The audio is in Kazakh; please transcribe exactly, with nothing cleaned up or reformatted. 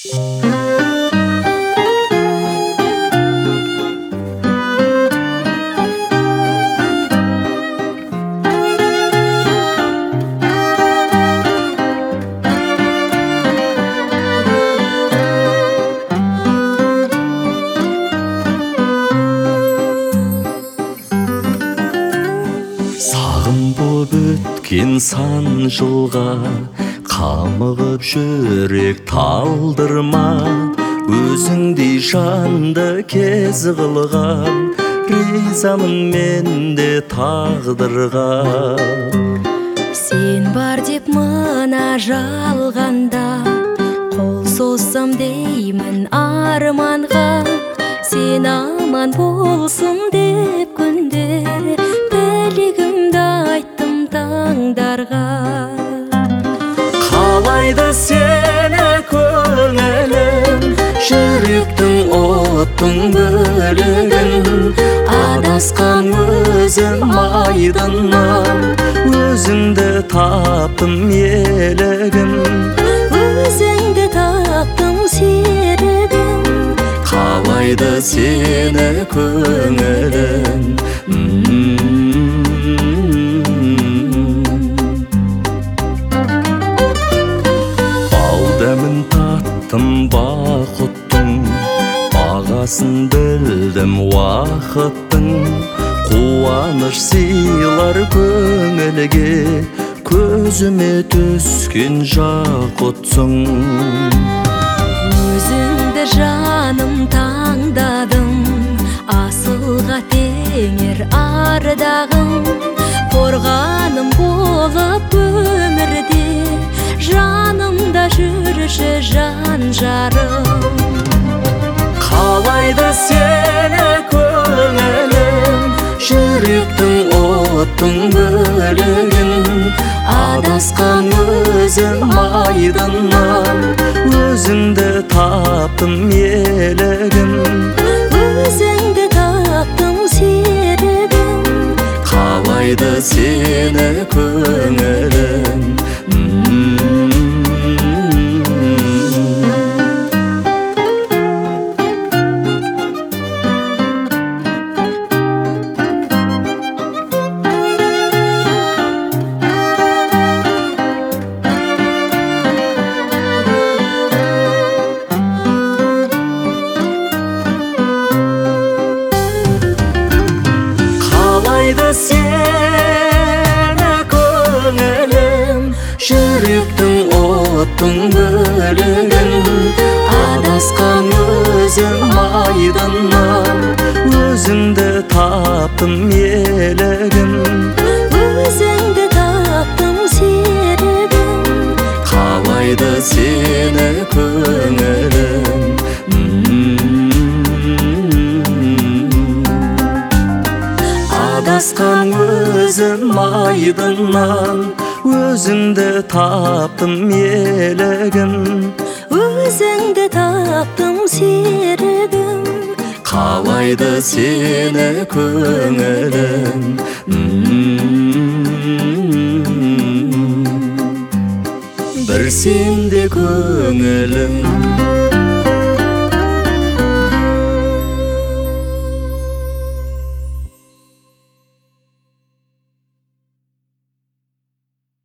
Боп өткен сан жылға қамығып жүрек талдырма, өзіңдей жанды кез қылған ризамын мен де тағдырға. Сен бар деп мына жалғанда қол созсам деймін арманға, сен аман болсын деп күндер тілегімді айттым таңдарға. Қалайды сені көңілім, жүректің оттың бөлігін, адасқан өзім айдыннан, өзіңді таптым елігім, өзіңді таптым серігім. Қалайды сені көңілім, Алдамын таттым бақыттың, бағасын білдім уақыттың, қуаныш сыйлар көңілге, көзіме түскен жақұтсың. Өзіңді жаным таңдадым, асылға теңер ардағым, қорғаным болып өмірде, жанымда жүрші жан жарым. Қалайды сені көңілім, жүректің оттың бөлігін, адасқан өзім айдыннан, өзіңді таптым елігім, өзіңді таптым серігім. Қалайды сені көңілім, сені көңілім, жүректің оттың бөлігін, адасқан өзім айдыннан, өзіңді таптым елігім, өзіңді таптым серігім. Қалайды сені көңілім, адасқан өзім айдыннан, өзіңді таптым елігім, өзіңді таптым серігім. Қалайды сені көңілім, бір сенде көңілім.